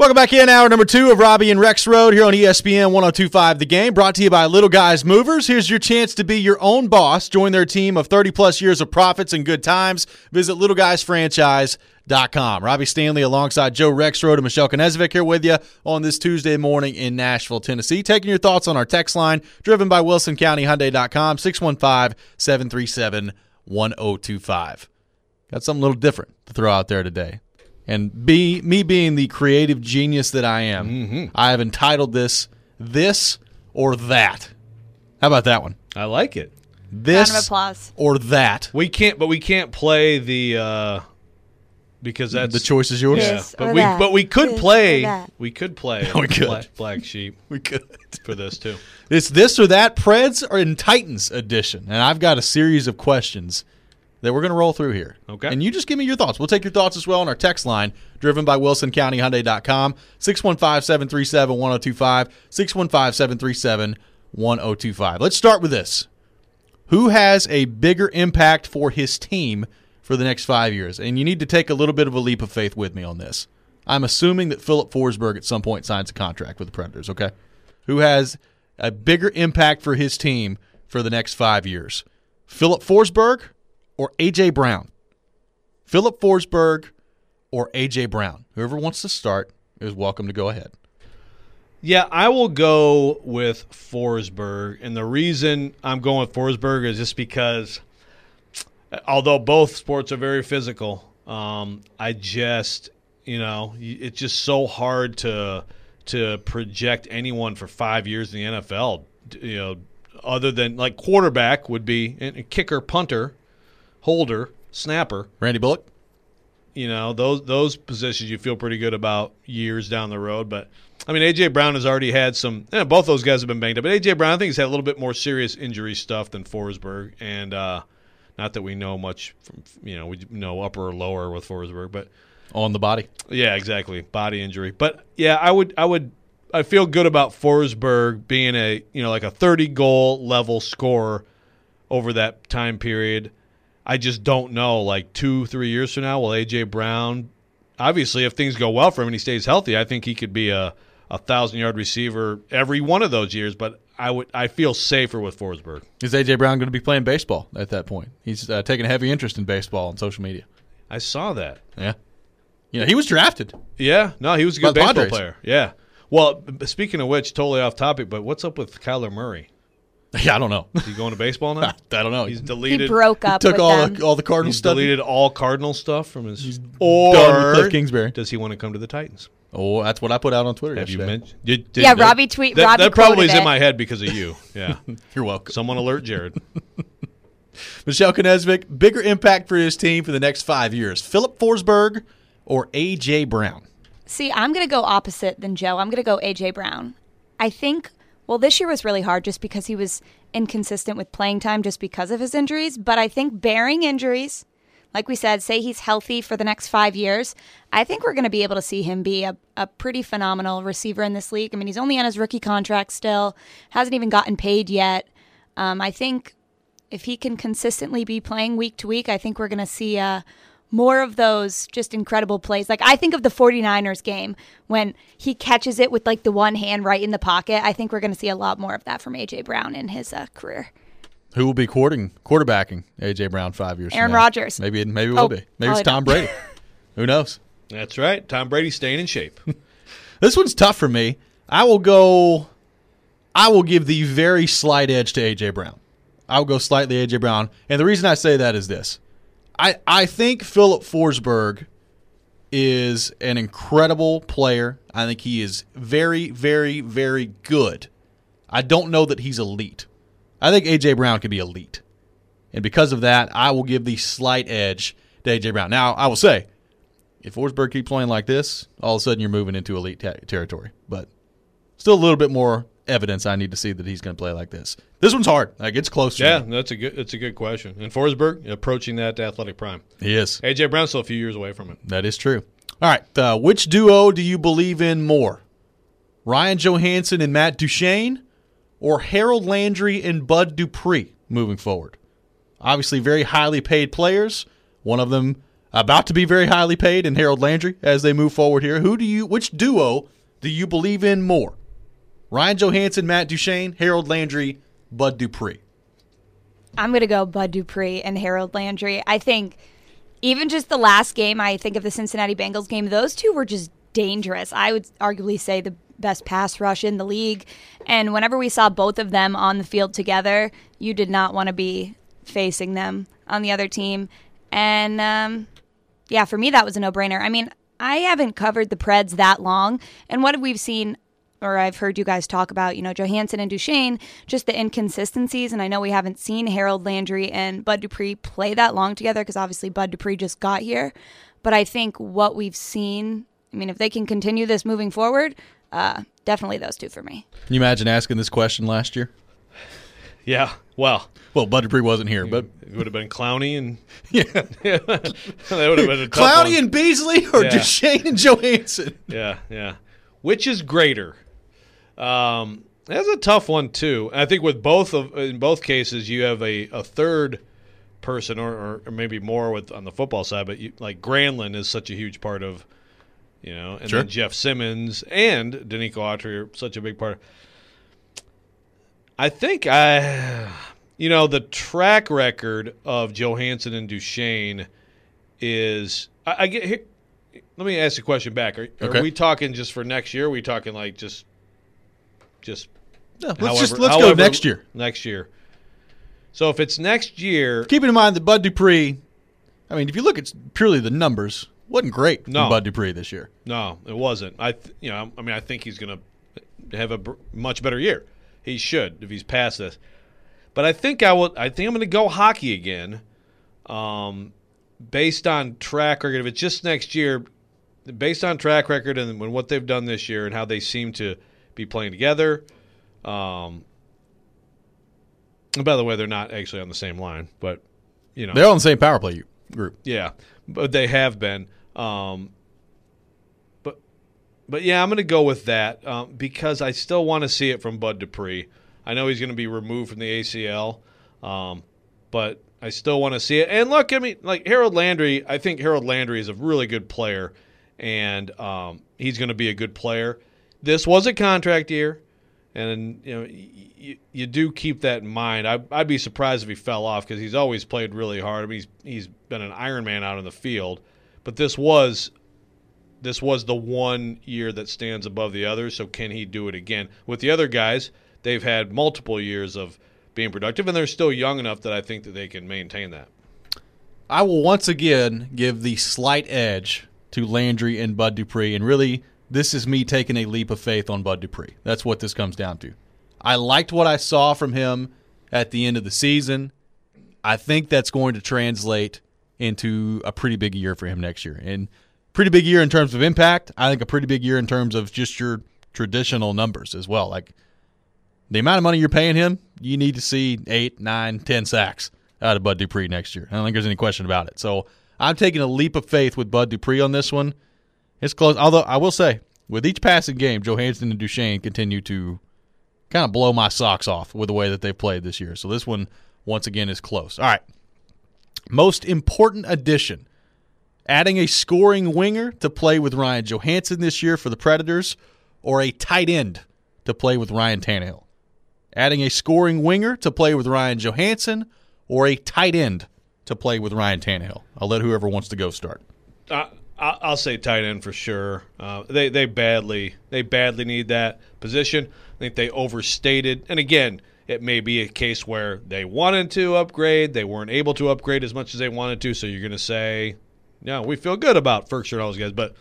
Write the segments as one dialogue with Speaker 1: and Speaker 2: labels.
Speaker 1: Welcome back in hour number 2 of Robbie and Rex Road here on ESPN 102.5 The Game, brought to you by Little Guys Movers. Here's your chance to be your own boss. Join their team of 30-plus years of profits and good times. Visit littleguysfranchise.com. Robbie Stanley alongside Joe Rexrode and Michelle Knezvik here with you on this Tuesday morning in Nashville, Tennessee. Taking your thoughts on our text line, driven by WilsonCountyHyundai.com, 615-737-1025. Got something a little different to throw out there today. And me being the creative genius that I am, I have entitled this or That. How about that one?
Speaker 2: I like it.
Speaker 1: This
Speaker 3: Round of applause.
Speaker 1: or That.
Speaker 2: We can't play the because that's
Speaker 1: The choice is yours?
Speaker 2: Yeah,
Speaker 3: This or that.
Speaker 2: but we could
Speaker 3: This
Speaker 2: play
Speaker 3: or that.
Speaker 2: we could
Speaker 1: We could.
Speaker 2: Black Sheep
Speaker 1: We could.
Speaker 2: for this too.
Speaker 1: It's this or that, Preds or in Titans edition. And I've got a series of questions that we're going to roll through here.
Speaker 2: Okay.
Speaker 1: And you just give me your thoughts. We'll take your thoughts as well on our text line, driven by WilsonCountyHyundai.com, 615-737-1025, 615-737-1025. Let's start with this. Who has a bigger impact for his team for the next 5 years? And you need to take a little bit of a leap of faith with me on this. I'm assuming that Philip Forsberg at some point signs a contract with the Predators, okay? Who has a bigger impact for his team for the next 5 years? Philip Forsberg or A.J. Brown? Philip Forsberg or A.J. Brown? Whoever wants to start is welcome to go ahead.
Speaker 2: Yeah, I will go with Forsberg, and the reason I'm going with Forsberg is just because, although both sports are very physical, I just, it's just so hard to project anyone for 5 years in the NFL. Other than like quarterback would be and kicker, punter, holder, snapper.
Speaker 1: Randy Bullock?
Speaker 2: Those positions you feel pretty good about years down the road. But, I mean, A.J. Brown has already had some both those guys have been banged up. But A.J. Brown, I think, has had a little bit more serious injury stuff than Forsberg. And not that we know much from, we know upper or lower with Forsberg. But
Speaker 1: On the body?
Speaker 2: yeah, exactly, body injury. But, yeah, I feel good about Forsberg being a 30-goal level scorer over that time period. I just don't know, 2-3 years from now, will A.J. Brown, obviously, if things go well for him and he stays healthy, I think he could be a 1,000-yard receiver every one of those years, but I feel safer with Forsberg.
Speaker 1: Is A.J. Brown going to be playing baseball at that point? He's taking a heavy interest in baseball on social media.
Speaker 2: I saw that.
Speaker 1: Yeah. He was drafted.
Speaker 2: Yeah, no, he was a good
Speaker 1: By the
Speaker 2: baseball
Speaker 1: Padres.
Speaker 2: player. Yeah. Well, speaking of which, totally off topic, but what's up with Kyler Murray?
Speaker 1: Yeah, I don't know.
Speaker 2: Is he going to baseball now?
Speaker 1: I don't know.
Speaker 2: He's
Speaker 3: He
Speaker 2: deleted.
Speaker 3: broke up
Speaker 1: took
Speaker 3: with
Speaker 1: all
Speaker 3: them.
Speaker 1: the Cardinal
Speaker 2: He's
Speaker 1: stuff.
Speaker 2: deleted all Cardinal stuff from his.
Speaker 1: done with Cliff Kingsbury.
Speaker 2: Does he want to come to the Titans?
Speaker 1: Oh, that's what I put out on Twitter
Speaker 2: Have you
Speaker 1: yesterday.
Speaker 2: mentioned?
Speaker 3: Yeah, Robbie tweet- Robbie
Speaker 2: That probably is
Speaker 3: quoted
Speaker 2: in
Speaker 3: it.
Speaker 2: my head because of you. Yeah.
Speaker 1: You're welcome.
Speaker 2: Someone alert Jared.
Speaker 1: Michelle Knezvik, bigger impact for his team for the next 5 years. Philip Forsberg or A.J. Brown?
Speaker 3: See, I'm going to go opposite than Joe. I'm going to go A.J. Brown. I think, this year was really hard just because he was inconsistent with playing time just because of his injuries. But I think bearing injuries, like we said, say he's healthy for the next 5 years, I think we're going to be able to see him be a pretty phenomenal receiver in this league. I mean, he's only on his rookie contract still, hasn't even gotten paid yet. I think if he can consistently be playing week to week, I think we're going to see more of those just incredible plays. Like, I think of the 49ers game when he catches it with, the one hand right in the pocket. I think we're going to see a lot more of that from A.J. Brown in his career.
Speaker 1: Who will be quarterbacking A.J. Brown 5 years
Speaker 3: Aaron
Speaker 1: from now?
Speaker 3: Rodgers.
Speaker 1: Maybe it will be. Maybe it's
Speaker 3: probably
Speaker 1: Tom
Speaker 3: not.
Speaker 1: Brady. Who knows?
Speaker 2: That's right. Tom Brady's staying in shape.
Speaker 1: This one's tough for me. I will give the very slight edge to A.J. Brown. I will go slightly A.J. Brown. And the reason I say that is this. I think Philip Forsberg is an incredible player. I think he is very, very, very good. I don't know that he's elite. I think A.J. Brown could be elite. And because of that, I will give the slight edge to A.J. Brown. Now, I will say, if Forsberg keeps playing like this, all of a sudden you're moving into elite territory. But still a little bit more evidence I need to see that he's going to play like this. This one's hard. It's close to
Speaker 2: Yeah,
Speaker 1: me.
Speaker 2: that's a good question. And Forsberg approaching that athletic prime.
Speaker 1: He is.
Speaker 2: A.J. Brown's still a few years away from it.
Speaker 1: That is true. All right. Which duo do you believe in more? Ryan Johansson and Matt Duchene or Harold Landry and Bud Dupree moving forward? Obviously very highly paid players. One of them about to be very highly paid, and Harold Landry as they move forward here. Which duo do you believe in more? Ryan Johansen, Matt Duchene, Harold Landry, Bud Dupree.
Speaker 3: I'm going to go Bud Dupree and Harold Landry. I think even just the last game, I think of the Cincinnati Bengals game, those two were just dangerous. I would arguably say the best pass rush in the league. And whenever we saw both of them on the field together, you did not want to be facing them on the other team. And, yeah, for me, that was a no-brainer. I mean, I haven't covered the Preds that long. And what have we seen, or I've heard you guys talk about, Johansen and Duchene, just the inconsistencies. And I know we haven't seen Harold Landry and Bud Dupree play that long together because obviously Bud Dupree just got here. But I think what we've seen, I mean, if they can continue this moving forward, definitely those two for me.
Speaker 1: Can you imagine asking this question last year?
Speaker 2: Yeah, well,
Speaker 1: Bud Dupree wasn't here, but
Speaker 2: it would have been Clowney and
Speaker 1: yeah,
Speaker 2: that would have been a tough
Speaker 1: Clowney
Speaker 2: one.
Speaker 1: and Beasley or Duchene and Johansen.
Speaker 2: Yeah. Which is greater? That's a tough one too. I think in both cases you have a third person or maybe more on the football side, but like Granlund is such a huge part of, and
Speaker 1: Sure.
Speaker 2: then Jeff Simmons and Danico Autry are such a big part. I think the track record of Johansen and Duchene is I get here. Let me ask the question back. Are we talking just for next year? Or are we talking like just
Speaker 1: No, let's go next year.
Speaker 2: Next year. So if it's next year,
Speaker 1: Keeping in mind that Bud Dupree, I mean, if you look at purely the numbers, wasn't great from Bud Dupree this year.
Speaker 2: no, it wasn't. I think he's going to have a much better year. He should if he's past this. But I think I'm going to go hockey again, based on track record. If it's just next year, based on track record and what they've done this year and how they seem to be playing together. And by the way, they're not actually on the same line, but
Speaker 1: They're on the same power play group.
Speaker 2: yeah, but they have been. But yeah, I'm going to go with that because I still want to see it from Bud Dupree. I know he's going to be removed from the ACL, but I still want to see it. And look, I mean, like Harold Landry, I think Harold Landry is a really good player, and he's going to be a good player. This was a contract year, and you do keep that in mind. I'd be surprised if he fell off because he's always played really hard. I mean, he's been an Iron Man out in the field, but this was the 1 year that stands above the others, so can he do it again? With the other guys, they've had multiple years of being productive, and they're still young enough that I think that they can maintain that.
Speaker 1: I will once again give the slight edge to Landry and Bud Dupree, and really this is me taking a leap of faith on Bud Dupree. That's what this comes down to. I liked what I saw from him at the end of the season. I think that's going to translate into a pretty big year for him next year. And pretty big year in terms of impact. I think a pretty big year in terms of just your traditional numbers as well. Like the amount of money you're paying him, you need to see 8, 9, 10 sacks out of Bud Dupree next year. I don't think there's any question about it. So I'm taking a leap of faith with Bud Dupree on this one. It's close. Although I will say, with each passing game, Johansen and Duchene continue to kind of blow my socks off with the way that they've played this year. So this one, once again, is close. All right. Most important addition. Adding a scoring winger to play with Ryan Johansen this year for the Predators, or a tight end to play with Ryan Tannehill? Adding a scoring winger to play with Ryan Johansen, or a tight end to play with Ryan Tannehill? I'll let whoever wants to go start.
Speaker 2: I'll say tight end for sure. They badly need that position. I think they overstated. And again, it may be a case where they wanted to upgrade, they weren't able to upgrade as much as they wanted to. So you're going to say, "Yeah, we feel good about Ferkser and all those guys," but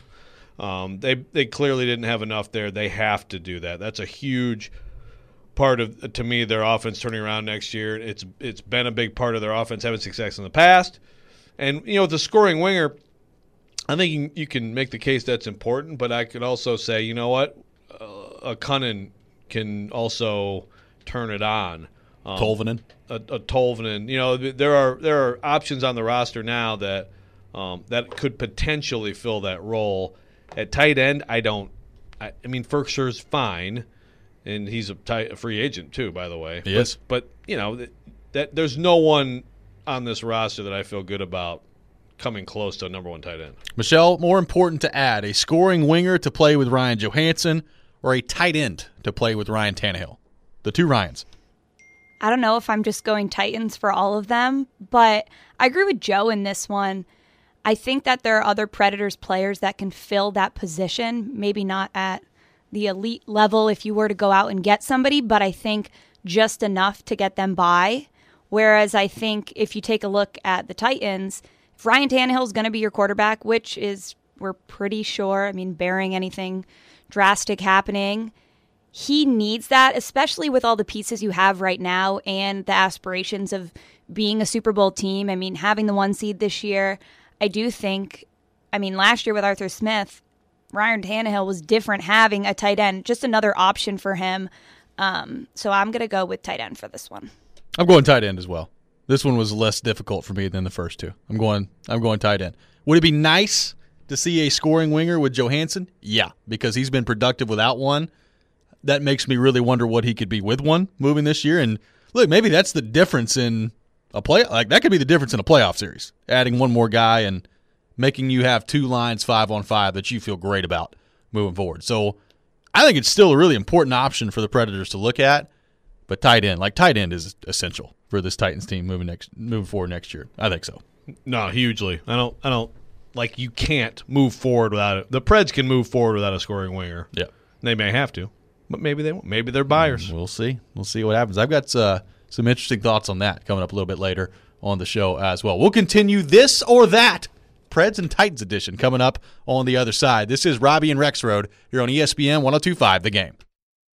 Speaker 2: they clearly didn't have enough there. They have to do that. That's a huge part of, to me, their offense turning around next year. It's been a big part of their offense having success in the past. And the scoring winger, I think you can make the case that's important, but I could also say, you know what, a Cunnin can also turn it on.
Speaker 1: Tolvanen.
Speaker 2: A Tolvanen. There are options on the roster now that could potentially fill that role. At tight end, I mean, Ferkser's fine, and he's a free agent too, by the way.
Speaker 1: Yes.
Speaker 2: But that there's no one on this roster that I feel good about coming close to a number one tight end.
Speaker 1: Michelle, more important to add, a scoring winger to play with Ryan Johansson or a tight end to play with Ryan Tannehill? The two Ryans.
Speaker 3: I don't know if I'm just going Titans for all of them, but I agree with Joe in this one. I think that there are other Predators players that can fill that position, maybe not at the elite level if you were to go out and get somebody, but I think just enough to get them by. Whereas I think if you take a look at the Titans, if Ryan Tannehill is going to be your quarterback, which is, we're pretty sure, I mean, barring anything drastic happening, he needs that, especially with all the pieces you have right now and the aspirations of being a Super Bowl team. I mean, having the 1 seed this year, I do think, I mean, last year with Arthur Smith, Ryan Tannehill was different having a tight end, just another option for him. So I'm going to go with tight end for this one.
Speaker 1: I'm going tight end as well. This one was less difficult for me than the first two. I'm going tight end. Would it be nice to see a scoring winger with Johansson? Yeah, because he's been productive without one. That makes me really wonder what he could be with one moving this year. And look, maybe that's the difference in a play. Like that could be the difference in a playoff series. Adding one more guy and making you have two lines 5-on-5 that you feel great about moving forward. So I think it's still a really important option for the Predators to look at. But tight end is essential for this Titans team moving forward next year. I think so.
Speaker 2: No, hugely. I don't like you can't move forward without it. The Preds can move forward without a scoring winger.
Speaker 1: Yeah,
Speaker 2: they may have to. But maybe they won't. Maybe they're buyers.
Speaker 1: We'll see. We'll see what happens. I've got some interesting thoughts on that coming up a little bit later on the show as well. We'll continue this or that Preds and Titans edition coming up on the other side. This is Robbie and Rexroad here on ESPN 102.5 The Game.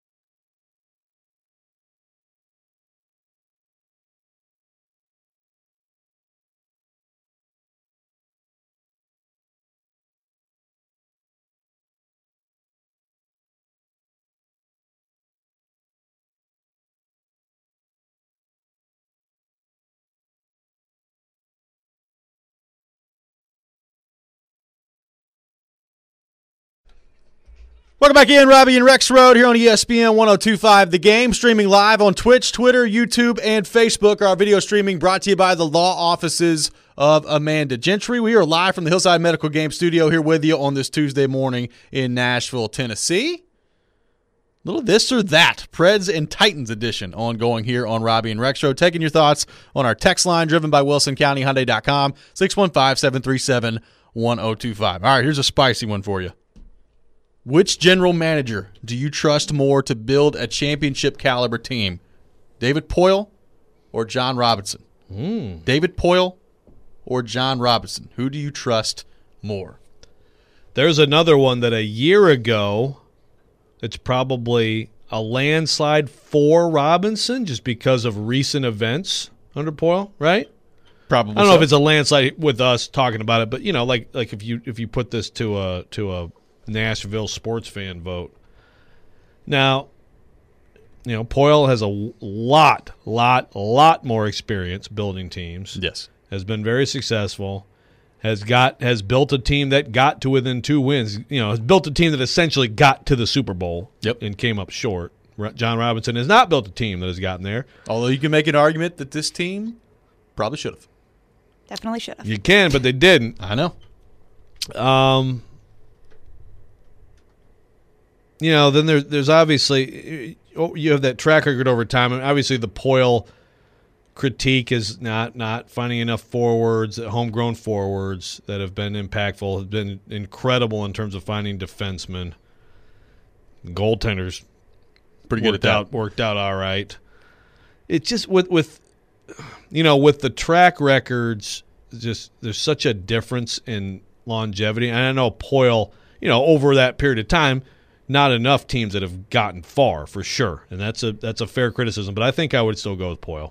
Speaker 1: Welcome back in, Robbie and Rexroad here on ESPN 102.5 The Game, streaming live on Twitch, Twitter, YouTube, and Facebook. Our video streaming brought to you by the law offices of Amanda Gentry. We are live from the Hillside Medical Game Studio here with you on this Tuesday morning in Nashville, Tennessee. Little this or that, Preds and Titans edition ongoing here on Robbie and Rexroad. Taking your thoughts on our text line driven by WilsonCountyHyundai.com, 615-737-1025. All right, here's a spicy one for you. Which general manager do you trust more to build a championship-caliber team? David Poile or John Robinson? David Poile or John Robinson? Who do you trust more?
Speaker 2: There's another one that a year ago, it's probably a landslide for Robinson just because of recent events under Poile, right?
Speaker 1: Probably.
Speaker 2: I don't know if it's a landslide with us talking about it, but you know, like if you put this to a Nashville sports fan vote. Now, you know, Poile has a lot more experience building teams.
Speaker 1: Yes.
Speaker 2: Has been very successful. Has built a team that got to within 2 wins. You know, has built a team that essentially got to the Super Bowl.
Speaker 1: Yep.
Speaker 2: And came up short. John Robinson has not built a team that has gotten there.
Speaker 1: Although you can make an argument that this team probably should have.
Speaker 3: Definitely should have.
Speaker 2: You can, but they didn't.
Speaker 1: I know.
Speaker 2: You know, then there's obviously you have that track record over time, and obviously the Poile critique is not finding enough forwards, homegrown forwards that have been impactful, have been incredible in terms of finding defensemen. Goaltenders
Speaker 1: pretty good at that.
Speaker 2: Worked out all right. It's just with the track records, just there's such a difference in longevity. And I know Poile, over that period of time, not enough teams that have gotten far for sure, and that's a fair criticism. But I think I would still go with Poile,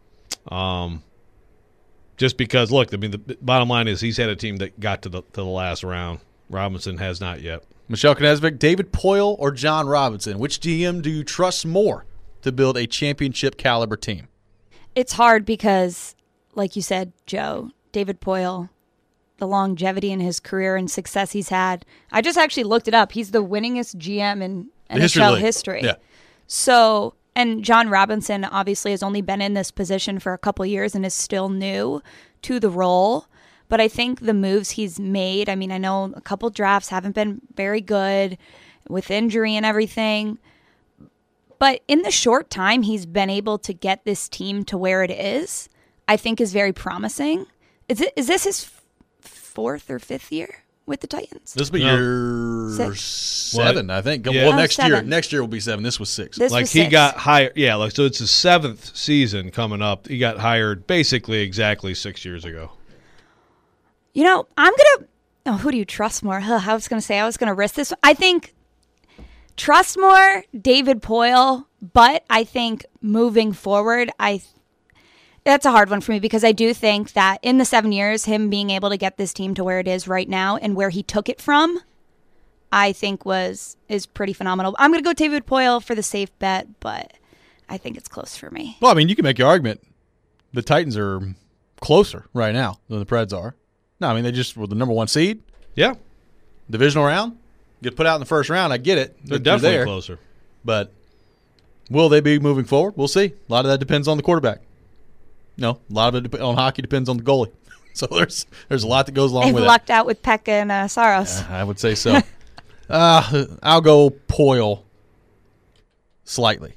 Speaker 2: just because. Look, I mean, the bottom line is he's had a team that got to the last round. Robinson has not yet.
Speaker 1: Michelle Knesvik, David Poile or John Robinson? Which GM do you trust more to build a championship caliber team?
Speaker 3: It's hard because, like you said, Joe, David Poile, the longevity in his career and success he's had. I just actually looked it up. He's the winningest GM in NHL history.
Speaker 1: Yeah.
Speaker 3: So, and John Robinson obviously has only been in this position for a couple years and is still new to the role. but I think the moves he's made, I mean, I know a couple drafts haven't been very good with injury and everything, but in the short time he's been able to get this team to where it is, I think is very promising. Is this his fourth or fifth year with the Titans?
Speaker 1: This will be year 7, I think.
Speaker 2: Yeah.
Speaker 1: Well, next year.
Speaker 3: 7.
Speaker 1: Next year will be 7. This was 6.
Speaker 3: This
Speaker 2: Like
Speaker 3: was
Speaker 2: he
Speaker 3: 6.
Speaker 2: got hired, yeah. Like so, it's his 7th season coming up. He got hired basically exactly 6 years ago.
Speaker 3: I'm going to – oh, who do you trust more? I was going to say I was going to risk this. I think trust more David Poile, but I think moving forward, that's a hard one for me because I do think that in the 7 years, him being able to get this team to where it is right now and where he took it from, I think is pretty phenomenal. I'm going to go David Poile for the safe bet, but I think it's close for me.
Speaker 1: Well, I mean, you can make your argument. The Titans are closer right now than the Preds are. No, I mean, they just were the number 1 seed.
Speaker 2: Yeah,
Speaker 1: Divisional round. Get put out in the first round. I get it.
Speaker 2: they're definitely
Speaker 1: there.
Speaker 2: closer.
Speaker 1: But will they be moving forward? We'll see. A lot of that depends on the quarterback. No, a lot of it on hockey depends on the goalie. So there's a lot that goes along
Speaker 3: They've
Speaker 1: with it.
Speaker 3: lucked out with Pekka and Saros.
Speaker 1: I would say so. I'll go Poile slightly.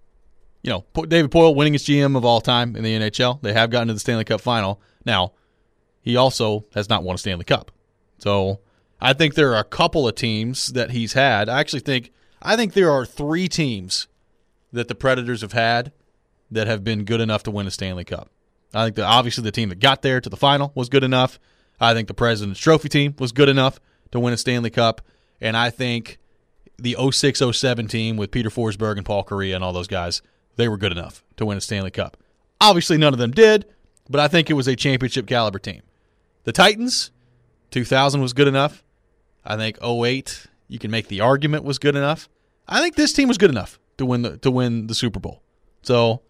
Speaker 1: David Poile, winningest GM of all time in the NHL. They have gotten to the Stanley Cup final. Now, he also has not won a Stanley Cup. So I think there are a couple of teams that he's had. I think there are 3 teams that the Predators have had that have been good enough to win a Stanley Cup. I think that obviously the team that got there to the final was good enough. I think the President's Trophy team was good enough to win a Stanley Cup. And I think the 06-07 team with Peter Forsberg and Paul Kariya and all those guys, they were good enough to win a Stanley Cup. Obviously none of them did, but I think it was a championship caliber team. The Titans, 2000 was good enough. I think 08, you can make the argument, was good enough. I think this team was good enough to win the Super Bowl. So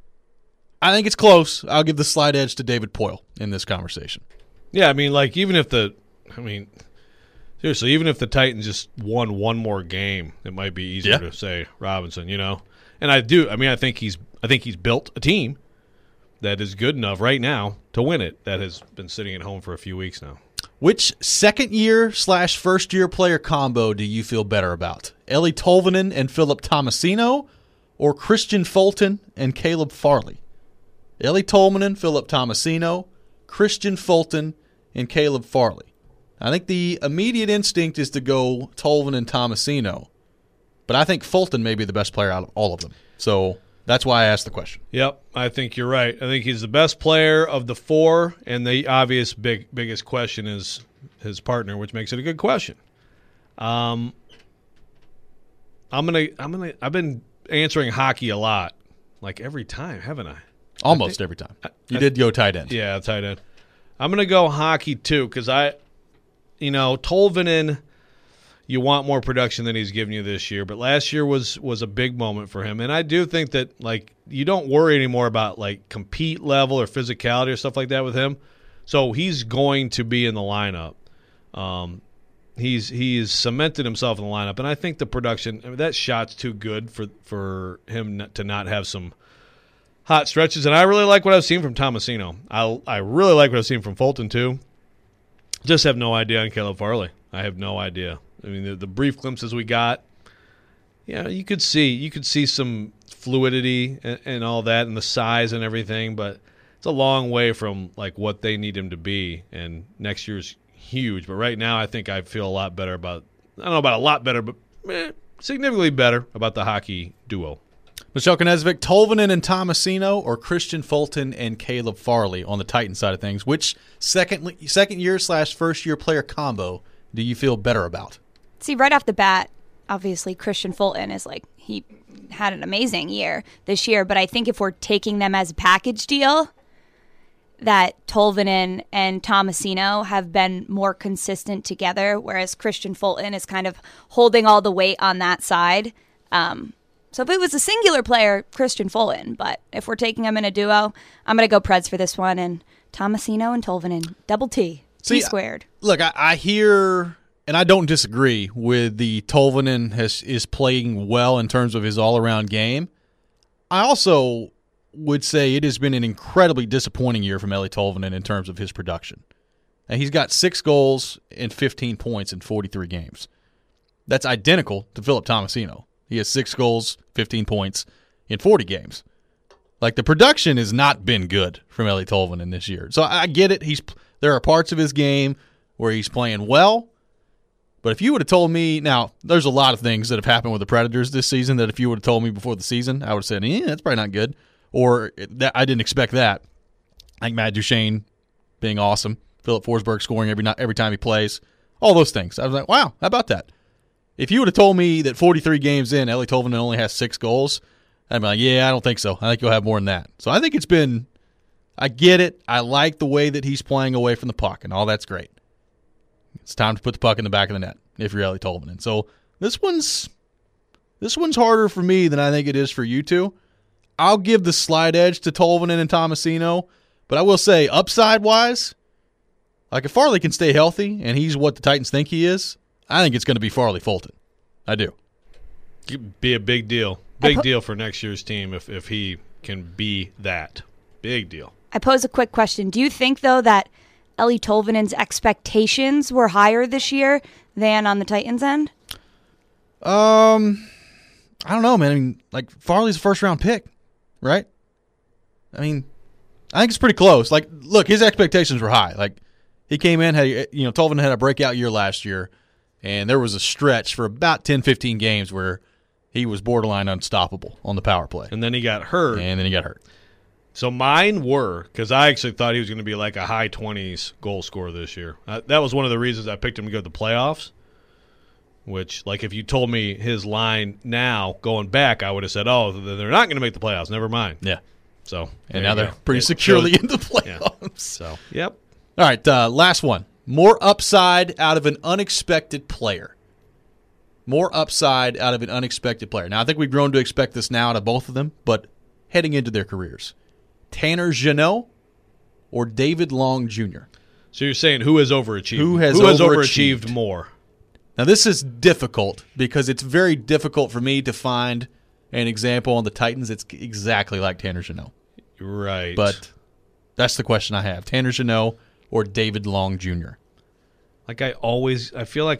Speaker 1: I think it's close. I'll give the slight edge to David Poile in this conversation.
Speaker 2: Yeah, I mean, like seriously, even if the Titans just won one more game, it might be easier to say Robinson, And I think he's built a team that is good enough right now to win it that has been sitting at home for a few weeks now.
Speaker 1: Which second-year/first-year player combo do you feel better about? Eeli Tolvanen and Philip Tomasino, or Christian Fulton and Caleb Farley? Eeli Tolvanen, Philip Tomasino, Christian Fulton, and Caleb Farley. I think the immediate instinct is to go Tolvanen and Tomasino, but I think Fulton may be the best player out of all of them. So that's why I asked the question.
Speaker 2: Yep, I think you're right. I think he's the best player of the 4, and the obvious biggest question is his partner, which makes it a good question. I've been answering hockey a lot, like every time, haven't I?
Speaker 1: Almost every time. You did go tight end.
Speaker 2: Yeah, tight end. I'm going to go hockey too because Tolvanen, you want more production than he's given you this year, but last year was a big moment for him, and I do think that you don't worry anymore about compete level or physicality or stuff like that with him. So he's going to be in the lineup. He's cemented himself in the lineup, and I think the production, that shot's too good for him to not have some hot stretches, and I really like what I've seen from Tomasino. I really like what I've seen from Fulton too. Just have no idea on Caleb Farley. I have no idea. I mean, the brief glimpses we got, you could see some fluidity and all that, and the size and everything, but it's a long way from what they need him to be. And next year's huge, but right now I think I feel a lot better about. I don't know about a lot better, but significantly better about the hockey duo.
Speaker 1: Michelle Knezvik, Tolvanen and Tomasino, or Christian Fulton and Caleb Farley on the Titan side of things? Which second-year/first-year player combo do you feel better about?
Speaker 3: See, right off the bat, obviously Christian Fulton is he had an amazing year this year, but I think if we're taking them as a package deal, that Tolvanen and Tomasino have been more consistent together, whereas Christian Fulton is kind of holding all the weight on that side. So if it was a singular player, Christian Fulton, but if we're taking them in a duo, I'm going to go Preds for this one, and Tomasino and Tolvanen, double T, T squared.
Speaker 1: Look, I hear, and I don't disagree with the Tolvanen is playing well in terms of his all-around game. I also would say it has been an incredibly disappointing year from Eeli Tolvanen in terms of his production. And he's got 6 goals and 15 points in 43 games. That's identical to Philip Tomasino. He has 6 goals, 15 points in 40 games. Like, the production has not been good from Eeli Tolvanen this year. So I get it. There are parts of his game where he's playing well. But if you would have told me, now, there's a lot of things that have happened with the Predators this season that if you would have told me before the season, I would have said, that's probably not good. Or I didn't expect that. Like Matt Duchene being awesome. Philip Forsberg scoring every time he plays. All those things. I was like, wow, how about that? If you would have told me that 43 games in, Eeli Tolvanen only has 6 goals, I'd be like, yeah, I don't think so. I think you'll have more than that. So I think it's been, I get it. I like the way that he's playing away from the puck, and all that's great. It's time to put the puck in the back of the net if you're Eeli Tolvanen. So this one's harder for me than I think it is for you two. I'll give the slight edge to Tolvanen and Tomasino, but I will say, upside-wise, like if Farley can stay healthy and he's what the Titans think he is, I think it's going to be Farley Fulton. I do.
Speaker 2: It'd be a big deal. Big deal for next year's team if he can be that. Big deal.
Speaker 3: I pose a quick question. Do you think, though, that Eeli Tolvanen's expectations were higher this year than on the Titans' end?
Speaker 1: I don't know, man. I mean, like, Farley's a first-round pick, right? I mean, I think it's pretty close. Like, look, his expectations were high. Like, he came in, Tolvanen had a breakout year last year, and there was a stretch for about 10, 15 games where he was borderline unstoppable on the power play.
Speaker 2: And then he got hurt. So mine were, because I actually thought he was going to be like a high 20s goal scorer this year. That was one of the reasons I picked him to go to the playoffs, which, like, if you told me his line now, going back, I would have said, oh, they're not going to make the playoffs. Never mind.
Speaker 1: Yeah.
Speaker 2: So,
Speaker 1: and now they're pretty securely in the playoffs.
Speaker 2: Yeah. So, yep.
Speaker 1: All right, last one. More upside out of an unexpected player. More upside out of an unexpected player. Now, I think we've grown to expect this now out of both of them, but heading into their careers. Tanner Jeannot or David Long Jr.?
Speaker 2: So you're saying who has overachieved?
Speaker 1: Who has
Speaker 2: overachieved more?
Speaker 1: Now, this is difficult because it's very difficult for me to find an example on the Titans that's exactly like Tanner Jeannot.
Speaker 2: Right.
Speaker 1: But that's the question I have. Tanner Jeannot or David Long Jr.?
Speaker 2: Like I feel like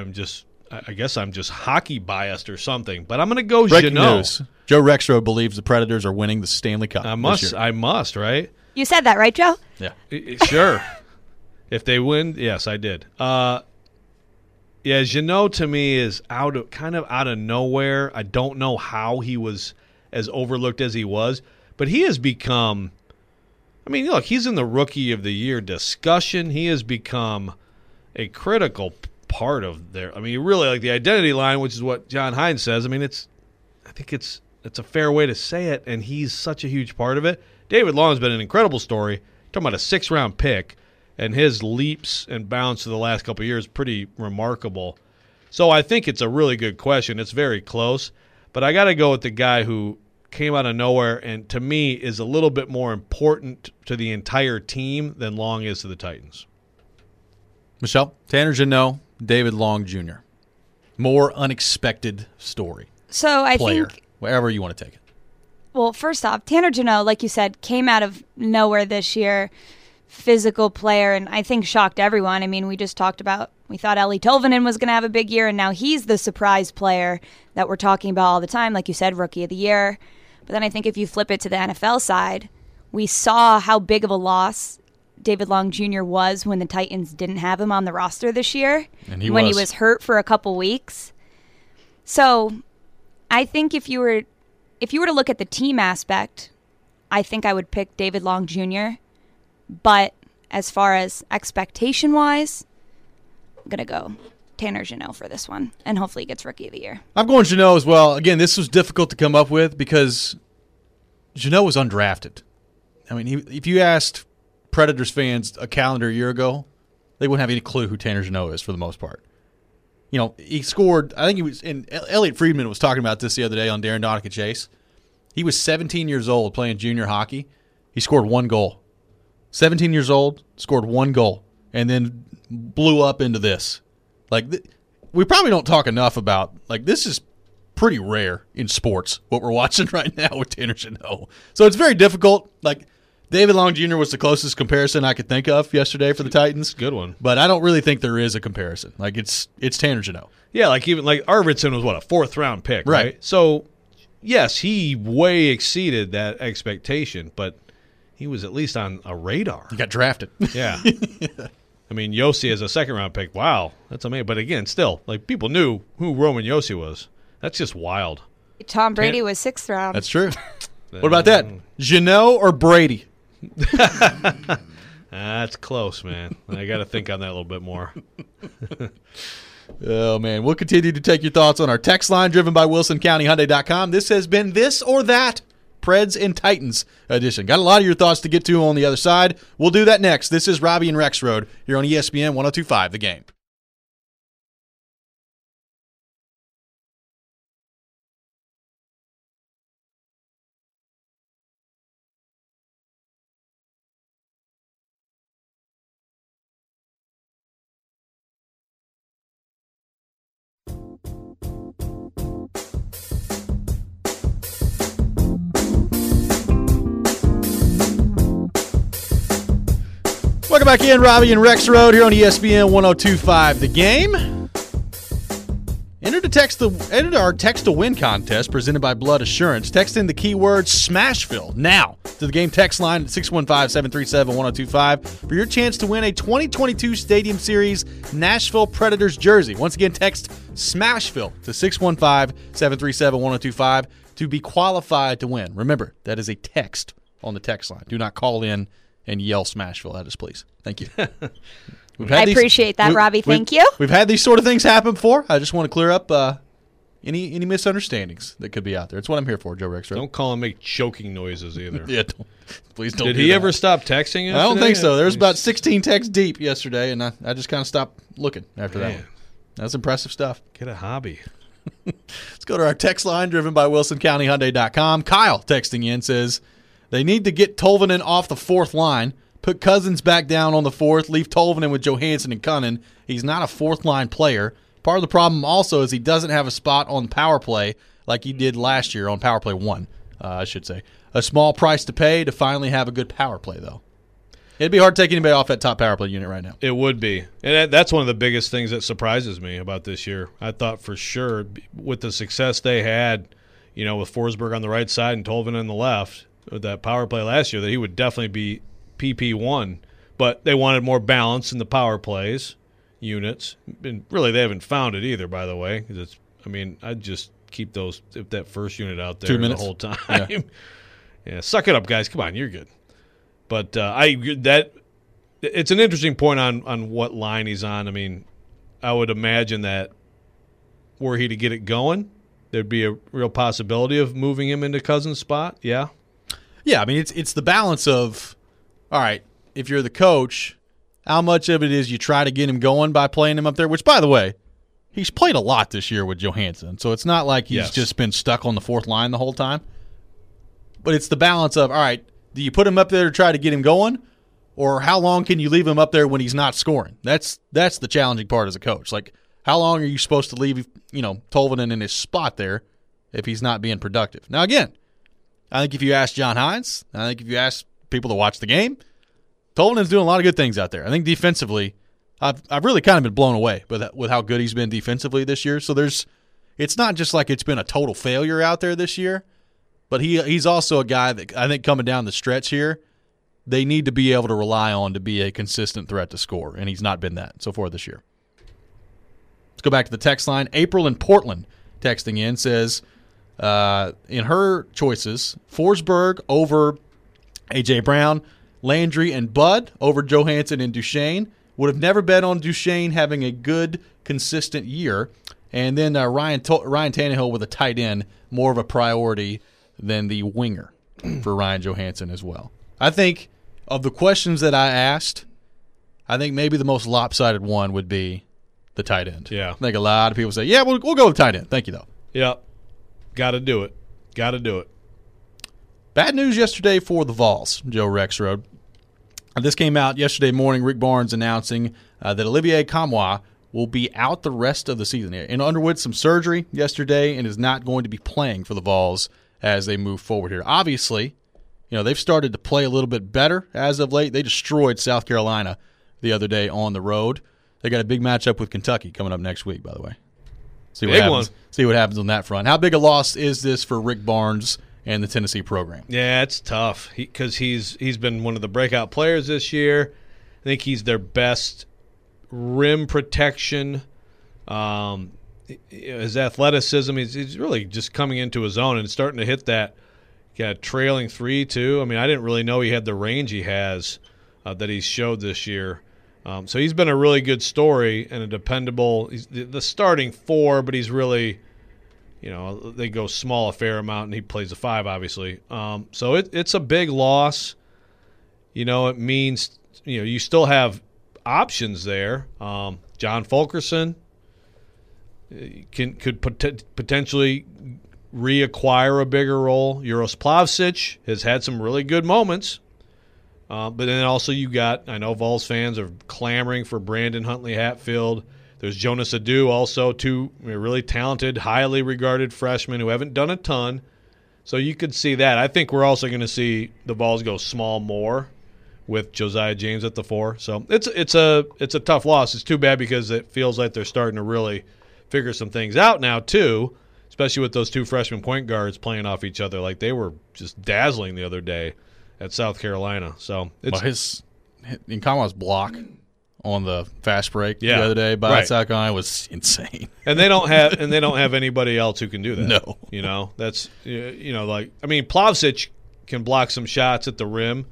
Speaker 2: I guess I'm just hockey biased or something, but I'm going to go
Speaker 1: Breaking
Speaker 2: Jeannot.
Speaker 1: News. Joe Rexroad believes the Predators are winning the Stanley Cup.
Speaker 2: I must, right?
Speaker 3: You said that, right, Joe?
Speaker 1: Yeah.
Speaker 2: Sure. If they win, yes, I did. Yeah, Jeannot to me is kind of out of nowhere. I don't know how he was as overlooked as he was, but he has become, I mean, look, he's in the Rookie of the Year discussion. He has become a critical part of their, I mean, really like the identity line, which is what John Hines says. I mean, I think it's a fair way to say it, and he's such a huge part of it. David Long has been an incredible story. Talking about a 6th-round pick, and his leaps and bounds for the last couple of years pretty remarkable. So I think it's a really good question. It's very close, but I got to go with the guy who came out of nowhere and to me is a little bit more important to the entire team than Long is to the Titans.
Speaker 1: Michelle, Tanner Jeannot, David Long Jr. More unexpected story.
Speaker 3: So I
Speaker 1: player,
Speaker 3: think,
Speaker 1: wherever you want to take it.
Speaker 3: Well, first off, Tanner Jeannot, like you said, came out of nowhere this year. Physical player, and I think shocked everyone. I mean, we just talked about, we thought Eeli Tolvanen was going to have a big year, and now he's the surprise player that we're talking about all the time. Like you said, Rookie of the Year. But then I think if you flip it to the NFL side, we saw how big of a loss David Long Jr. was when the Titans didn't have him on the roster this year.
Speaker 1: And
Speaker 3: he was hurt for a couple weeks. So I think if you were to look at the team aspect, I think I would pick David Long Jr., but as far as expectation-wise, I'm going to go Tanner Jeannot for this one, and hopefully he gets Rookie of the Year.
Speaker 1: I'm going Jeannot as well. Again, this was difficult to come up with because Jeannot was undrafted. I mean, if you asked Predators fans a calendar year ago, they wouldn't have any clue who Tanner Jeannot is for the most part. You know, he scored, I think he was, and Elliot Friedman was talking about this the other day on Darren Donica Chase. He was 17 years old playing junior hockey. He scored 1 goal. 17 years old, scored 1 goal, and then blew up into this. Like, we probably don't talk enough about, like, this is pretty rare in sports, what we're watching right now with Tanner Jeannot. So it's very difficult. Like, David Long Jr. was the closest comparison I could think of yesterday for the Titans.
Speaker 2: Good one.
Speaker 1: But I don't really think there is a comparison. Like, it's Tanner Jeannot.
Speaker 2: Yeah, like Arvidsson was a 4th-round pick, right? So, yes, he way exceeded that expectation, but he was at least on a radar.
Speaker 1: He got drafted.
Speaker 2: Yeah. I mean, Yossi as a 2nd-round pick, wow, that's amazing. But again, still, like, people knew who Roman Yossi was. That's just wild.
Speaker 3: Tom Brady was 6th round.
Speaker 1: That's true. What about that? Jeannot or Brady?
Speaker 2: That's close, man. I got to think on that a little bit more.
Speaker 1: Oh, man. We'll continue to take your thoughts on our text line driven by WilsonCountyHyundai.com. This has been This or That Preds and Titans edition. Got a lot of your thoughts to get to on the other side. We'll do that next. This is Robbie and Rexroad here on ESPN 102.5 The Game. Welcome back in, Robbie and Rexroad here on ESPN 102.5 The Game. Enter our Text to Win contest presented by Blood Assurance. Text in the keyword Smashville now to the Game text line at 615-737-1025 for your chance to win a 2022 Stadium Series Nashville Predators jersey. Once again, text Smashville to 615-737-1025 to be qualified to win. Remember, that is a text on the text line. Do not call in and yell Smashville at us, please. Thank you.
Speaker 3: I appreciate that, Robbie. Thank you.
Speaker 1: We've had these sort of things happen before. I just want to clear up any misunderstandings that could be out there. It's what I'm here for, Joe Rexroad.
Speaker 2: Don't call and make choking noises either.
Speaker 1: Yeah, please don't.
Speaker 2: Did he ever stop texting yesterday?
Speaker 1: I don't think so. There was about 16 texts deep yesterday, and I just kind of stopped looking after that one. That's impressive stuff.
Speaker 2: Get a hobby.
Speaker 1: Let's go to our text line driven by WilsonCountyHyundai.com. Kyle texting in says, they need to get Tolvanen off the 4th line, put Cousins back down on the 4th, leave Tolvanen with Johansson and Cunnin. He's not a 4th-line player. Part of the problem also is he doesn't have a spot on power play like he did last year on power play 1, I should say. A small price to pay to finally have a good power play, though. It'd be hard to take anybody off that top power play unit right now.
Speaker 2: It would be. And that's one of the biggest things that surprises me about this year. I thought for sure with the success they had, with Forsberg on the right side and Tolvanen on the left, with that power play last year, that he would definitely be PP1, but they wanted more balance in the power plays units. And really, they haven't found it either, by the way. I'd just keep that first unit out there
Speaker 1: 2 minutes
Speaker 2: the whole time. Yeah, suck it up, guys. Come on, you're good. But it's an interesting point on what line he's on. I mean, I would imagine that were he to get it going, there'd be a real possibility of moving him into Cousins' spot. Yeah.
Speaker 1: Yeah, I mean, it's the balance of, all right, if you're the coach, how much of it is you try to get him going by playing him up there, which, by the way, he's played a lot this year with Johansson, so it's not like he's just been stuck on the 4th line the whole time. But it's the balance of, all right, do you put him up there to try to get him going, or how long can you leave him up there when he's not scoring? That's the challenging part as a coach. Like, how long are you supposed to leave, Tolvanen in his spot there if he's not being productive? Now, again, I think if you ask John Hines, I think if you ask people to watch the game, Tolvanen's doing a lot of good things out there. I think defensively, I've really kind of been blown away with how good he's been defensively this year. So it's not just like it's been a total failure out there this year, but he's also a guy that I think coming down the stretch here, they need to be able to rely on to be a consistent threat to score, and he's not been that so far this year. Let's go back to the text line. April in Portland texting in says, in her choices, Forsberg over A.J. Brown, Landry and Bud over Johansson and Duchesne. Would have never bet on Duchesne having a good, consistent year. And then Ryan Tannehill with a tight end, more of a priority than the winger for Ryan Johansson as well. I think of the questions that I asked, I think maybe the most lopsided one would be the tight end.
Speaker 2: Yeah.
Speaker 1: I think a lot of people say, yeah, we'll go with tight end. Thank you, though.
Speaker 2: Yep. Got to do it.
Speaker 1: Bad news yesterday for the Vols, Joe Rexroad. This came out yesterday morning. Rick Barnes announcing that Olivier Camois will be out the rest of the season. And underwent some surgery yesterday and is not going to be playing for the Vols as they move forward here. Obviously, they've started to play a little bit better as of late. They destroyed South Carolina the other day on the road. They got a big matchup with Kentucky coming up next week, by the way. See what happens. See what happens on that front. How big a loss is this for Rick Barnes and the Tennessee program?
Speaker 2: Yeah, it's tough because he's been one of the breakout players this year. I think he's their best rim protection. His athleticism, he's really just coming into his own and starting to hit that trailing three too. I mean, I didn't really know he had the range he has that he's showed this year. So he's been a really good story and a dependable. He's the starting four, but he's really, they go small a fair amount, and he plays a five, obviously. So it's a big loss. It means you still have options there. John Fulkerson could potentially reacquire a bigger role. Uros Plavsic has had some really good moments. But then also I know Vols fans are clamoring for Brandon Huntley Hatfield. There's Jonas Adu, also two really talented, highly regarded freshmen who haven't done a ton. So you could see that. I think we're also going to see the Vols go small more with Josiah James at the four. So it's a tough loss. It's too bad because it feels like they're starting to really figure some things out now too, especially with those two freshman point guards playing off each other. Like they were just dazzling the other day at South Carolina. So it's
Speaker 1: Nkama's block on the fast break the
Speaker 2: Yeah,
Speaker 1: other day by
Speaker 2: right.
Speaker 1: South Carolina was insane.
Speaker 2: and they don't have anybody else who can do that.
Speaker 1: No.
Speaker 2: That's Plavsic can block some shots at the rim.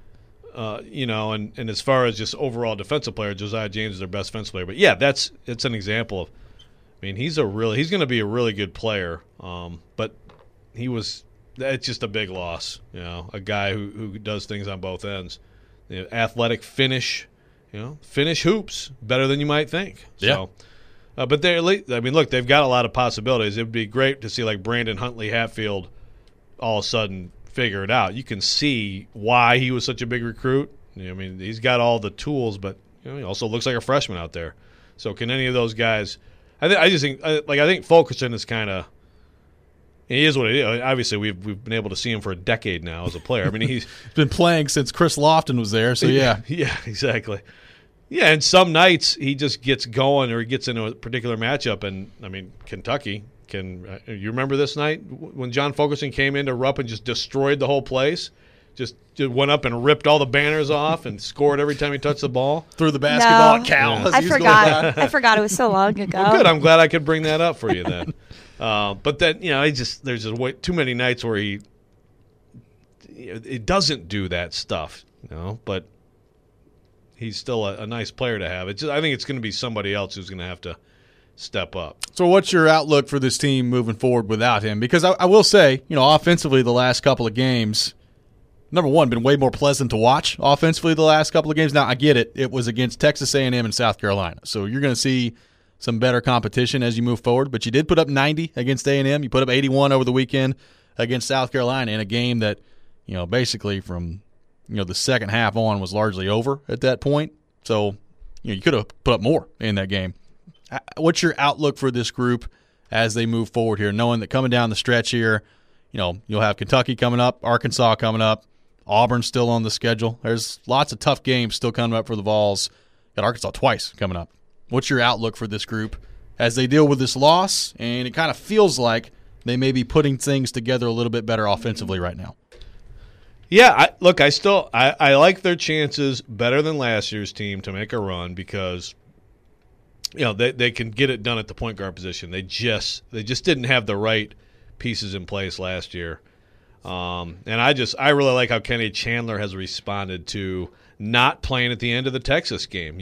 Speaker 2: And as far as just overall defensive player, Josiah James is their best defensive player. But yeah, it's an example of. I mean, he's going to be a really good player. But it's just a big loss. A guy who does things on both ends. Athletic finish. Finish hoops better than you might think.
Speaker 1: Yeah.
Speaker 2: So, but look, they've got a lot of possibilities. It would be great to see like Brandon Huntley Hatfield all of a sudden figure it out. You can see why he was such a big recruit. He's got all the tools, but he also looks like a freshman out there. So can any of those guys? I think Fulkerson is kind of. He is what he is. Obviously, we've been able to see him for a decade now as a player. He's
Speaker 1: been playing since Chris Lofton was there. So yeah,
Speaker 2: yeah, exactly. Yeah, and some nights he just gets going or he gets into a particular matchup. And Kentucky can. You remember this night when John Fulkerson came into Rupp and just destroyed the whole place? Just went up and ripped all the banners off and scored every time he touched the ball.
Speaker 1: Threw the basketball at Cal.
Speaker 3: I forgot. I forgot it was so long ago.
Speaker 2: Well, good. I'm glad I could bring that up for you then. But then there's just way too many nights where he doesn't do that stuff. But he's still a nice player to have. I think it's going to be somebody else who's going to have to step up.
Speaker 1: So what's your outlook for this team moving forward without him? Because I will say, offensively the last couple of games, number one, been way more pleasant to watch offensively the last couple of games. Now, I get it. It was against Texas A&M and South Carolina. So you're going to see some better competition as you move forward. But you did put up 90 against A&M. You put up 81 over the weekend against South Carolina in a game that, basically from, the second half on was largely over at that point. So, you could have put up more in that game. What's your outlook for this group as they move forward here, knowing that coming down the stretch here, you'll have Kentucky coming up, Arkansas coming up, Auburn still on the schedule. There's lots of tough games still coming up for the Vols. Got Arkansas twice coming up. What's your outlook for this group as they deal with this loss? And it kind of feels like they may be putting things together a little bit better offensively right now.
Speaker 2: Yeah, I like their chances better than last year's team to make a run because they can get it done at the point guard position. They just didn't have the right pieces in place last year. And I really like how Kenny Chandler has responded to not playing at the end of the Texas game.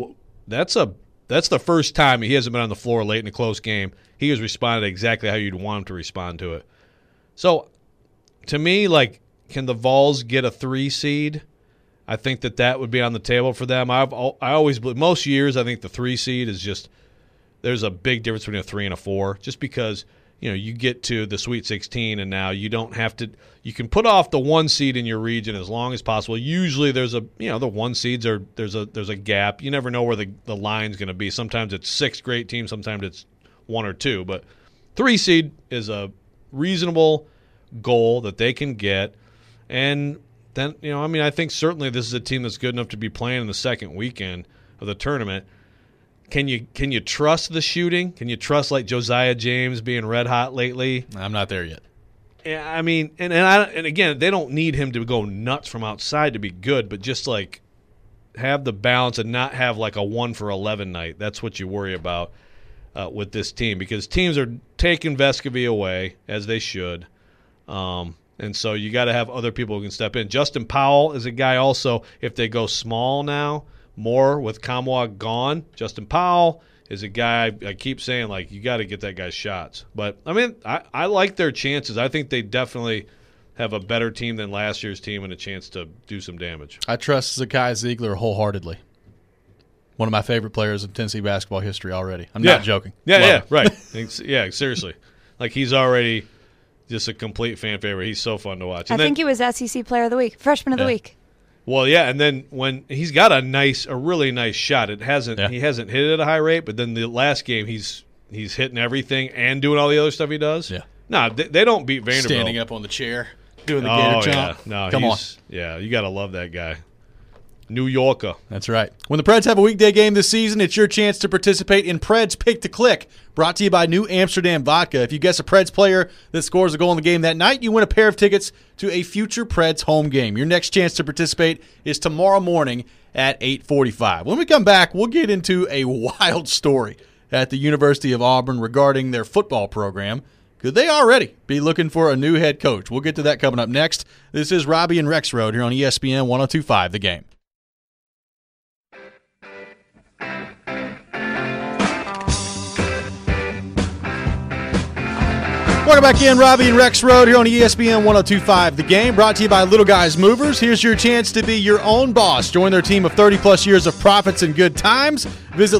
Speaker 2: That's the first time he hasn't been on the floor late in a close game. He has responded exactly how you'd want him to respond to it. So, to me, can the Vols get a 3 seed? I think that would be on the table for them. I always believe, most years I think the 3 seed is just there's a big difference between a 3 and a 4, just because you get to the Sweet 16 and now you don't have to. You can put off the 1 seed in your region as long as possible. Usually there's the 1 seeds are there's a gap. You never know where the line's going to be. Sometimes it's 6 great teams, sometimes it's 1 or 2. But 3 seed is a reasonable goal that they can get. And then, I think certainly this is a team that's good enough to be playing in the second weekend of the tournament. Can you trust the shooting? Can you trust like Josiah James being red hot lately?
Speaker 1: I'm not there yet.
Speaker 2: Yeah, I mean, and again, they don't need him to go nuts from outside to be good, but just like have the balance and not have like a 1 for 11 night. That's what you worry about with this team, because teams are taking Vescovy away, as they should. And so you got to have other people who can step in. Justin Powell is a guy also, if they go small now, more with Kamwa gone, Justin Powell is a guy I keep saying, like, you got to get that guy's shots. But, I mean, I like their chances. I think they definitely have a better team than last year's team and a chance to do some damage.
Speaker 1: I trust Zakai Ziegler wholeheartedly. One of my favorite players in Tennessee basketball history already. I'm not joking.
Speaker 2: Yeah, right. Yeah, seriously. Like, he's already just a complete fan favorite. He's so fun to watch.
Speaker 3: I think he was SEC Player of the Week, Freshman of the Week.
Speaker 2: Well, yeah, and then when he's got a really nice shot. He hasn't hit it at a high rate, but then the last game he's hitting everything and doing all the other stuff he does.
Speaker 1: Yeah.
Speaker 2: No, they don't beat Vanderbilt.
Speaker 1: Standing up on the chair, doing the gator chomp.
Speaker 2: Yeah. No,
Speaker 1: Come on.
Speaker 2: Yeah, you got to love that guy. New Yorker.
Speaker 1: That's right. When the Preds have a weekday game this season, it's your chance to participate in Preds Pick to Click, brought to you by New Amsterdam Vodka. If you guess a Preds player that scores a goal in the game that night, you win a pair of tickets to a future Preds home game. Your next chance to participate is tomorrow morning at 8:45. When we come back, we'll get into a wild story at the University of Auburn regarding their football program. Could they already be looking for a new head coach? We'll get to that coming up next. This is Robbie and Rexroad here on ESPN 102.5 The Game. Welcome back in, Robbie and Rexroad here on ESPN 102.5 The Game, brought to you by Little Guys Movers. Here's your chance to be your own boss. Join their team of 30-plus years of profits and good times. Visit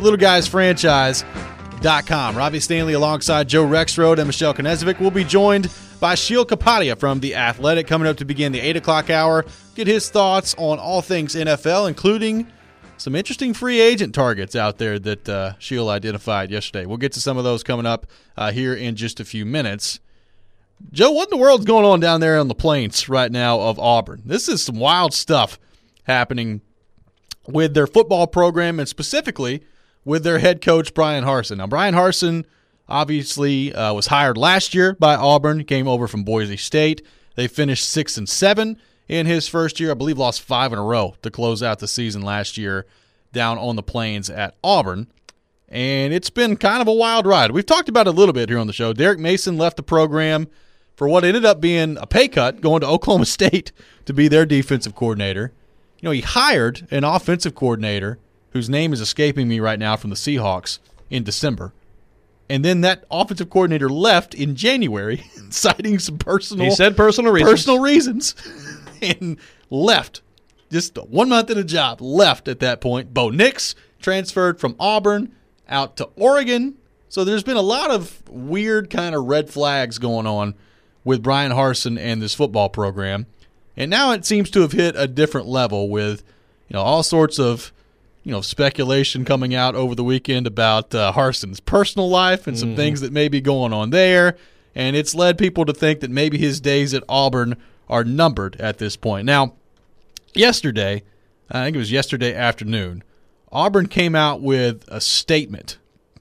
Speaker 1: littleguysfranchise.com. Robbie Stanley alongside Joe Rexroad and Michelle Knezovic will be joined by Sheil Kapadia from The Athletic coming up to begin the 8 o'clock hour. Get his thoughts on all things NFL, including some interesting free agent targets out there that Sheil identified yesterday. We'll get to some of those coming up here in just a few minutes. Joe, what in the world's going on down there on the plains right now of Auburn? This is some wild stuff happening with their football program and specifically with their head coach, Brian Harsin. Now, Brian Harsin obviously was hired last year by Auburn, came over from Boise State. They finished 6-7. In his first year, I believe lost 5 in a row to close out the season last year down on the plains at Auburn. And it's been kind of a wild ride. We've talked about it a little bit here on the show. Derek Mason left the program for what ended up being a pay cut, going to Oklahoma State to be their defensive coordinator. You know, he hired an offensive coordinator whose name is escaping me right now from the Seahawks in December. And then that offensive coordinator left in January, citing some personal reasons. And left. Just 1 month in a job. Left at that point. Bo Nix transferred from Auburn out to Oregon. So there's been a lot of weird kind of red flags going on with Brian Harsin and this football program. And now it seems to have hit a different level with, all sorts of, speculation coming out over the weekend about Harsin's personal life and some things that may be going on there. And it's led people to think that maybe his days at Auburn are numbered at this point. Now, yesterday, I think it was yesterday afternoon, Auburn came out with a statement.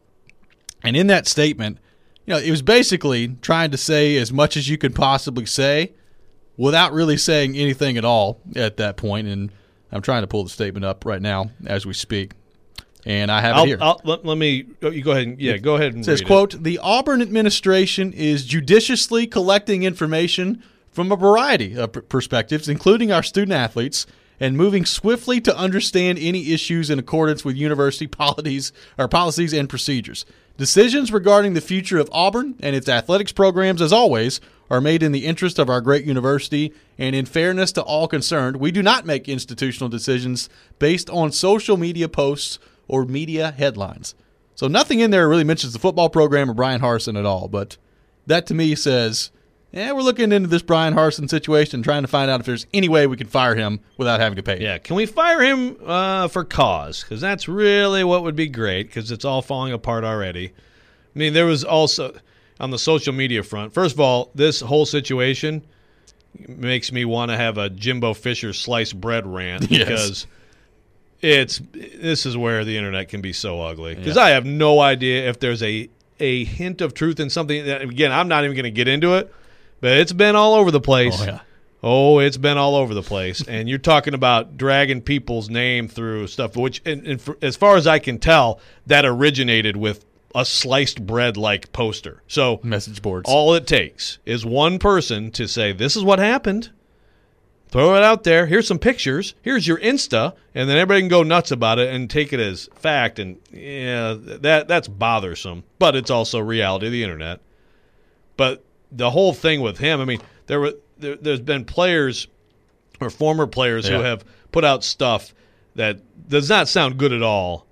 Speaker 1: And in that statement, it was basically trying to say as much as you could possibly say without really saying anything at all at that point. And I'm trying to pull the statement up right now as we speak. And I have it here.
Speaker 2: Let me you go ahead. Go ahead and
Speaker 1: it says,
Speaker 2: read
Speaker 1: quote, "The Auburn administration is judiciously collecting information from a variety of perspectives, including our student-athletes, and moving swiftly to understand any issues in accordance with university policies and procedures. Decisions regarding the future of Auburn and its athletics programs, as always, are made in the interest of our great university and in fairness to all concerned. We do not make institutional decisions based on social media posts or media headlines." So nothing in there really mentions the football program or Brian Harsin at all, but that to me says, we're looking into this Brian Harsin situation, trying to find out if there's any way we can fire him without having to pay him.
Speaker 2: Yeah, can we fire him for cause? Because that's really what would be great, because it's all falling apart already. I mean, there was also, on the social media front, first of all, this whole situation makes me want to have a Jimbo Fisher sliced bread rant
Speaker 1: Yes.
Speaker 2: because this is where the internet can be so ugly. Because I have no idea if there's a hint of truth in something. That, again, I'm not even going to get into it, but it's been all over the place.
Speaker 1: Oh, yeah.
Speaker 2: Oh, it's been all over the place. And you're talking about dragging people's name through stuff, which, as far as I can tell, that originated with a sliced bread-like poster. So
Speaker 1: Message boards.
Speaker 2: all it takes is one person to say, this is what happened. Throw it out there. Here's some pictures. Here's your Insta. And then everybody can go nuts about it and take it as fact. And, yeah, that's bothersome. But it's also reality of the internet. But the whole thing with him, I mean, there's been players or former players who have put out stuff that does not sound good at all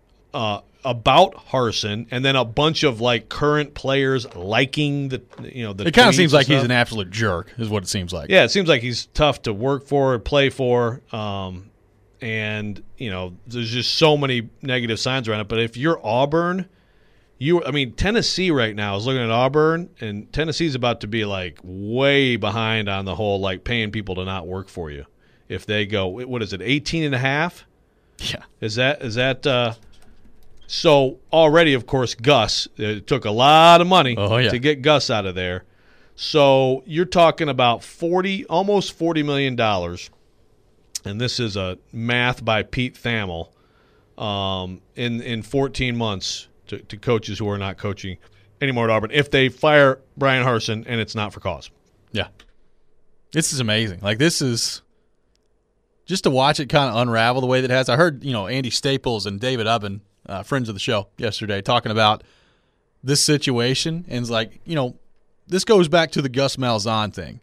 Speaker 2: about Harsin, and then a bunch of like current players liking the
Speaker 1: It kind of seems like he's
Speaker 2: stuff.
Speaker 1: an absolute jerk, is what it seems like.
Speaker 2: Yeah, it seems like he's tough to work for, play for, and there's just so many negative signs around it. But if you're Auburn, Tennessee right now is looking at Auburn, and Tennessee's about to be like way behind on the whole like paying people to not work for you. If they go, what is it, 18.5?
Speaker 1: Yeah.
Speaker 2: Is that so already, of course, Gus, it took a lot of money to get Gus out of there. So you're talking about almost $40 million, and this is a math by Pete Thamel, in 14 months to coaches who are not coaching anymore at Auburn if they fire Brian Harsin and it's not for cause.
Speaker 1: Yeah. This is amazing. Like, this is just to watch it kind of unravel the way that it has. I heard, Andy Staples and David Ubben, friends of the show, yesterday talking about this situation, and it's like, this goes back to the Gus Malzahn thing.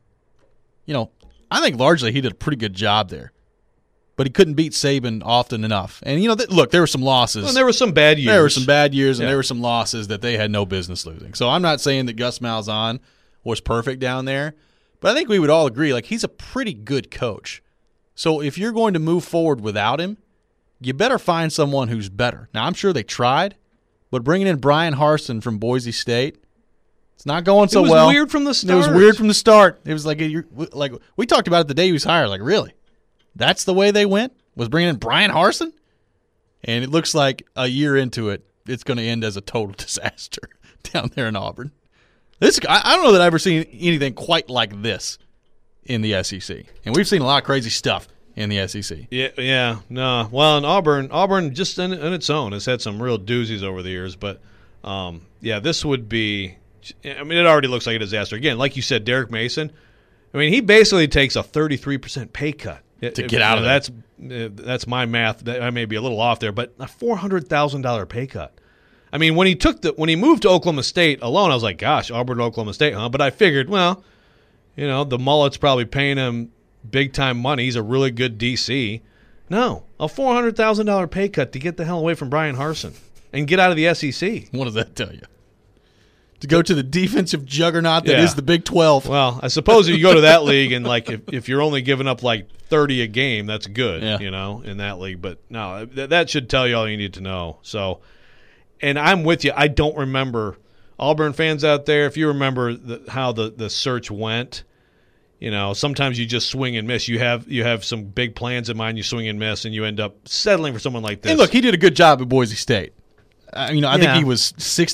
Speaker 1: I think largely he did a pretty good job there, but he couldn't beat Saban often enough. And, look, there were some losses.
Speaker 2: And there were some bad years.
Speaker 1: There were some bad years, and there were some losses that they had no business losing. So I'm not saying that Gus Malzahn was perfect down there, but I think we would all agree, like, he's a pretty good coach. So if you're going to move forward without him, you better find someone who's better. Now, I'm sure they tried, but bringing in Brian Harsin from Boise State, it's not going so well.
Speaker 2: It was weird from the start.
Speaker 1: It was weird from the start. It was like we talked about it the day he was hired. Like, really? That's the way they went? Was bringing in Brian Harsin? And it looks like a year into it, it's going to end as a total disaster down there in Auburn. I don't know that I've ever seen anything quite like this in the SEC. And we've seen a lot of crazy stuff in the SEC.
Speaker 2: Yeah, no. Well, in Auburn just in its own has had some real doozies over the years. But, this would be – it already looks like a disaster. Again, like you said, Derek Mason, he basically takes a 33% pay cut.
Speaker 1: To get out of there.
Speaker 2: That's my math. I may be a little off there, but a $400,000 pay cut. When he moved to Oklahoma State alone, I was like, gosh, Auburn to Oklahoma State, huh? But I figured, well, the mullet's probably paying him big-time money. He's a really good DC. No, a $400,000 pay cut to get the hell away from Brian Harsin and get out of the SEC.
Speaker 1: What does that tell you? To go to the defensive juggernaut that is the Big 12.
Speaker 2: Well, I suppose if you go to that league and like if you're only giving up like 30 a game, that's good, in that league. But no, that should tell you all you need to know. So, and I'm with you. I don't remember Auburn fans out there. If you remember how the search went, sometimes you just swing and miss. You have some big plans in mind. You swing and miss, and you end up settling for someone like this.
Speaker 1: And look, he did a good job at Boise State. I think he was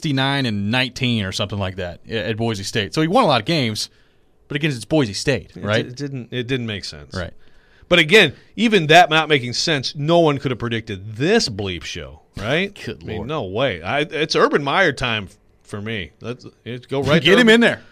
Speaker 1: 69-19 or something like that at Boise State. So he won a lot of games, but again, it's Boise State, right?
Speaker 2: It didn't make sense,
Speaker 1: right?
Speaker 2: But again, even that not making sense, no one could have predicted this bleep show, right?
Speaker 1: Good Lord.
Speaker 2: No way. It's Urban Meyer time for me. Let's go right.
Speaker 1: Get him in there.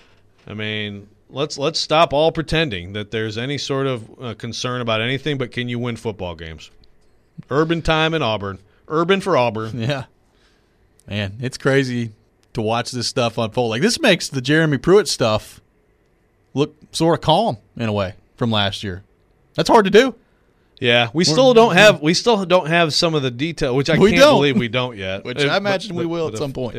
Speaker 2: Let's stop all pretending that there's any sort of concern about anything. But can you win football games? Urban time in Auburn. Urban for Auburn.
Speaker 1: Yeah. Man, it's crazy to watch this stuff unfold. Like, this makes the Jeremy Pruitt stuff look sort of calm in a way from last year. That's hard to do.
Speaker 2: Yeah, we still don't have some of the detail, which I can't believe we don't yet.
Speaker 1: Which I imagine we will at some point.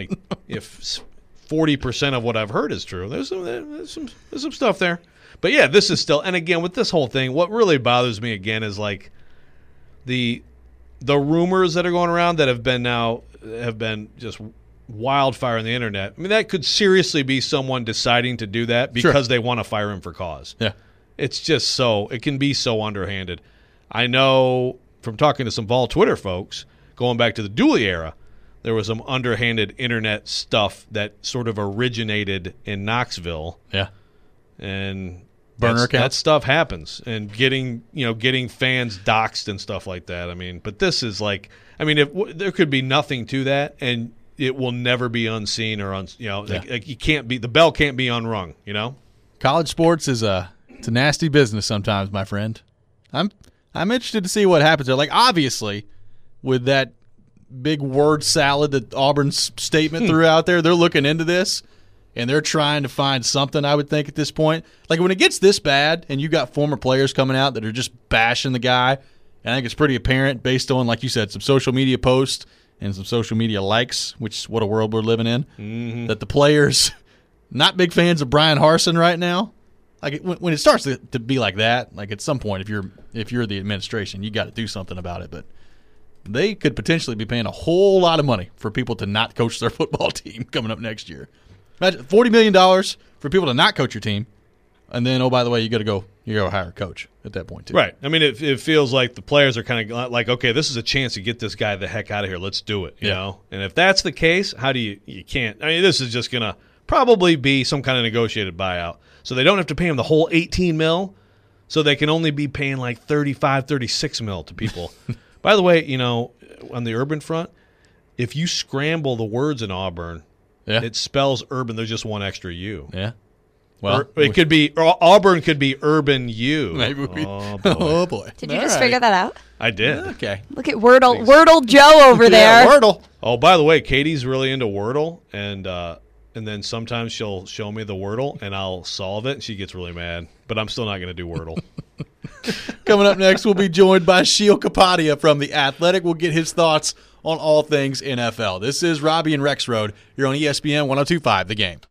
Speaker 2: If 40% of what I've heard is true, there's some stuff there. But yeah, this is still, and again with this whole thing, what really bothers me again is like the rumors that are going around that have been just wildfire on the internet. I mean, that could seriously be someone deciding to do that because they want to fire him for cause.
Speaker 1: Yeah.
Speaker 2: It's just it can be so underhanded. I know from talking to some Vol Twitter folks, going back to the Dooley era, there was some underhanded internet stuff that sort of originated in Knoxville.
Speaker 1: Yeah.
Speaker 2: And
Speaker 1: Burner
Speaker 2: that
Speaker 1: accounts.
Speaker 2: stuff happens, and getting fans doxxed and stuff like that. I mean, but this is there could be nothing to that, and it will never be unseen or you can't be, the bell can't be unrung.
Speaker 1: College sports it's a nasty business sometimes, my friend. I'm interested to see what happens there. Like, obviously, with that big word salad that Auburn's statement threw out there, they're looking into this. And they're trying to find something, I would think, at this point. Like, when it gets this bad and you got former players coming out that are just bashing the guy, and I think it's pretty apparent based on, like you said, some social media posts and some social media likes, which is what a world we're living in, that the players, not big fans of Brian Harsin right now. Like, when it starts to be like that, like at some point, if you're the administration, you got to do something about it. But they could potentially be paying a whole lot of money for people to not coach their football team coming up next year. Imagine $40 million for people to not coach your team, and then, oh, by the way, you got to go hire a coach at that point too.
Speaker 2: Right. I mean, it feels like the players are kind of like, okay, this is a chance to get this guy the heck out of here. Let's do it. You know. And if that's the case, how do you can't? I mean, this is just gonna probably be some kind of negotiated buyout, so they don't have to pay him the whole $18 million. So they can only be paying like $35, $36 million to people. By the way, on the Urban front, if you scramble the words in Auburn.
Speaker 1: Yeah.
Speaker 2: It spells urban. There's just one extra U.
Speaker 1: Yeah. Well,
Speaker 2: it could be Auburn. Could be urban U.
Speaker 1: Maybe
Speaker 2: Oh boy.
Speaker 3: Did you just figure that out?
Speaker 2: I did.
Speaker 1: Okay.
Speaker 3: Look at Wordle Joe over there.
Speaker 1: Wordle.
Speaker 2: Oh, by the way, Katie's really into Wordle, and then sometimes she'll show me the Wordle, and I'll solve it, and she gets really mad. But I'm still not going to do Wordle.
Speaker 1: Coming up next, we'll be joined by Sheil Kapadia from The Athletic. We'll get his thoughts on all things NFL. This is Robbie and Rex Road here on ESPN 102.5 The Game.